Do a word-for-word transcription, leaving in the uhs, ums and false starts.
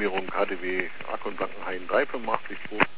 Registrierung K D W Ack und Blankenhain drei fünf acht zwei.